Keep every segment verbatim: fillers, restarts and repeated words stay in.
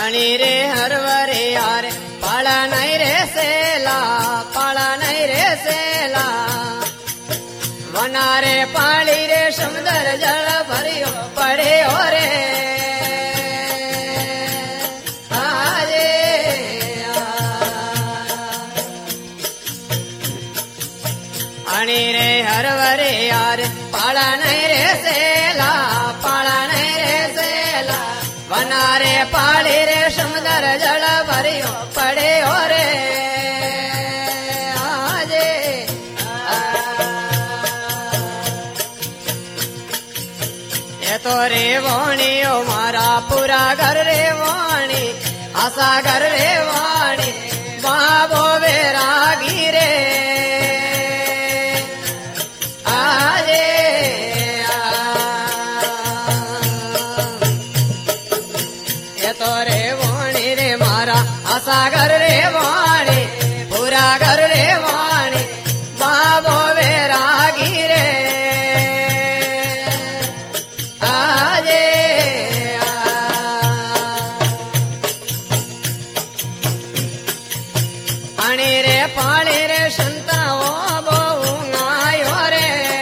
आणि रे हरवरे यार पाळा नाही रे सेला पाळा नाही रे सेला वनारे पाळी रे समुदर जल भरियो पड़े हो रे आजे आणि रे हरवरे यार पाळा नाही रे सेला पाळा नाही रे सेला वनारे पाळी रे समुदर जल भरियो पड़े हो रे आजे ये तो रे वाणी ओ मारा पूरा घर रे वाणी आशा घर रे वाणी बाबो वैरागी रे आजे तो रे वाणी रे मारा आशा घर रे वाणी पूरा घर रे वाणी बाबो वैरागी रे आजे आणि रे पाणी रे संता ओ बहु रे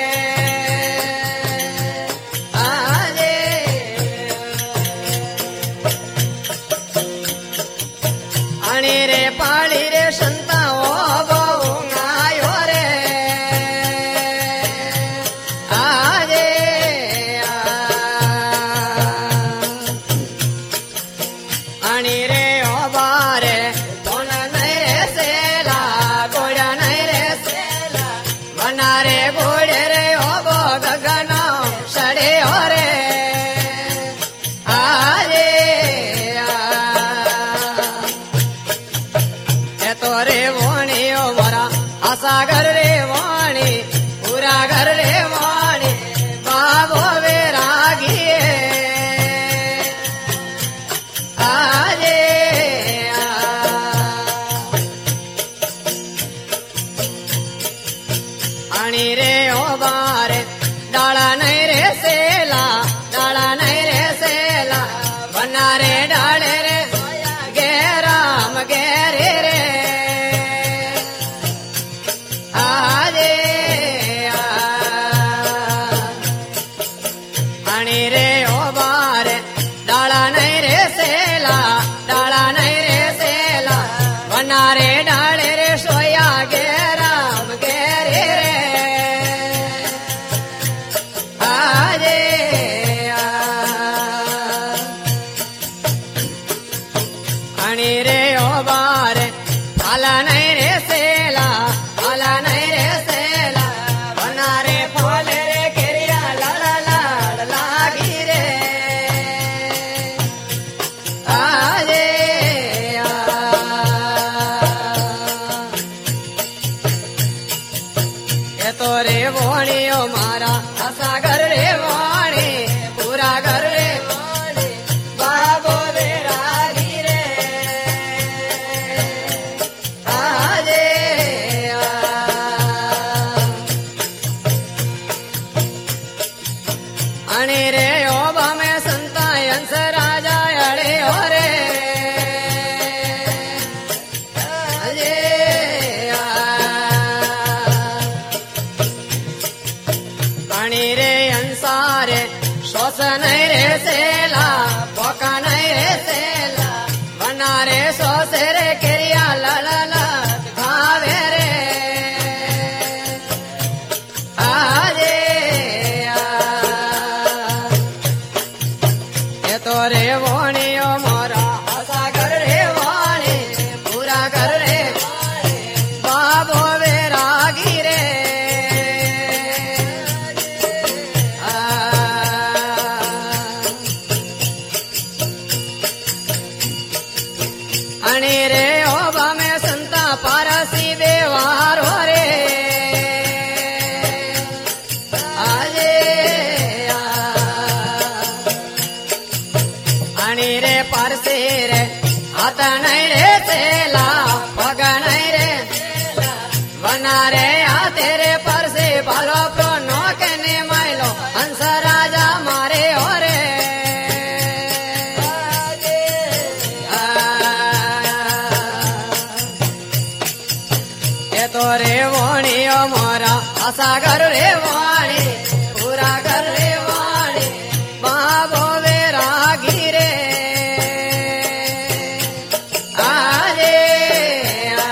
आणि रे पाळी रे संता ओ बहु रे आजे आणि रे ओ बारे कोण नाही रे सेला गोड्या नाही रे सेला वनारे गोडे रे ओ बो गगन सडे हो रे आजे तो रे वाणी ओ मारा आशा घर रे वाणी पूरा घर रे वाणी बाबो वैरागी आजे आणि रे ओ बारे डाळा नाही रे सेला डाळा नाही रे सेला वनारे डाळे रे गे राम गेरे रे आजे आणि रे ओ बारे डाळा नाही रे सेला डाळा नाही रे सेला वनारे डाळे रे सोया गे राम गेरे रे आजे आणि रे ओ बारे आला नाही रे सेला आला नाही रे सेला वनारे फुले रे केरिया लाला लाड लागी रे आजे ये तो रे वाणी ओ मारा आशा घर रे वाणी पूरा घर रे वाणी बाबो वैरागी रे आजे आणि रे ओबा में संता हंस राजा अड़े हो रे आजे आणि रे हंसारे श्वास नहीं रे सेला पोका नहीं रे सेला वनारे श्वास रे केरिया ला ला ला भावे रे आजे ये तो रे वाणी ओ मोरा आशा घर रे वाणी पूरा घर रे बाबो वैरागी रे आणि रे ओबा में संता पारसी व्यवहार हो रे आजे आणि रे पारसे रे आता नहीं रे सेला पग नहीं रे वनारे आ तेरे परसे बालो प्रो नो के माइलो हंस राजा मारे हो रे सागर रे वाणी पूरा कर रे वाणी बाबो वे रागी रे आजे आ।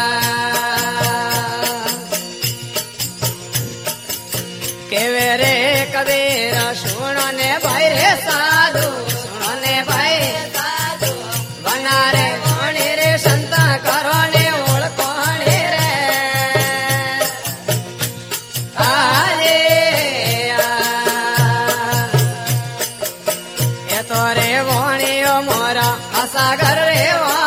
केवे रे कबीर सुनो ने भाई रे साधु सुनो ने भाई साधु बना रे वाणी रे संत करो ने ओळखोणी रे सागर रे